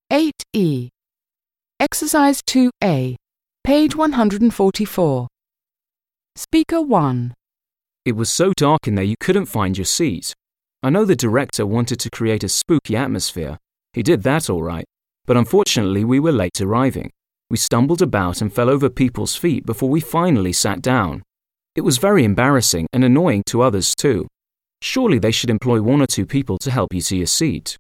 8E. Exercise 2A, page 144. Speaker 1. It was so dark in there you couldn't find your seat. I know the director wanted to create a spooky atmosphere. He did that all right, but unfortunately we were late arriving. We stumbled about and fell over people's feet before we finally sat down. It was very embarrassing and annoying to others too. Surely they should employ 1 or 2 people to help you to your seat.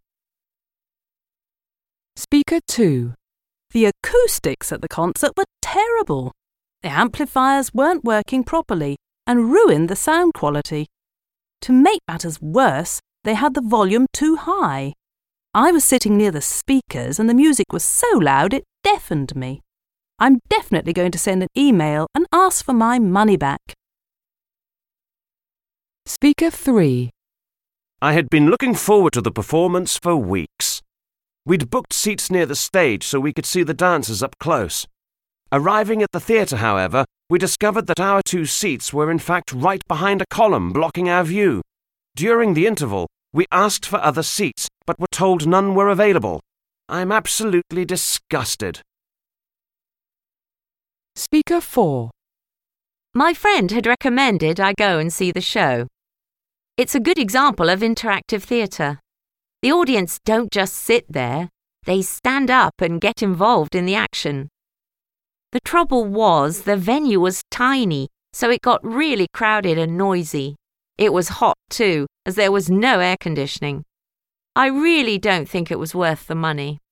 Speaker 2. The acoustics at the concert were terrible. The amplifiers weren't working properly and ruined the sound quality. To make matters worse, they had the volume too high. I was sitting near the speakers and the music was so loud it deafened me. I'm definitely going to send an email and ask for my money back. Speaker 3. I had been looking forward to the performance for weeks. We'd booked seats near the stage so we could see the dancers up close. Arriving at the theatre, however, we discovered that our 2 seats were in fact right behind a column blocking our view. During the interval, we asked for other seats, but were told none were available. I'm absolutely disgusted. Speaker 4. My friend had recommended I go and see the show. It's a good example of interactive theatre. The audience don't just sit there, they stand up and get involved in the action. The trouble was the venue was tiny, so it got really crowded and noisy. It was hot too, as there was no air conditioning. I really don't think it was worth the money.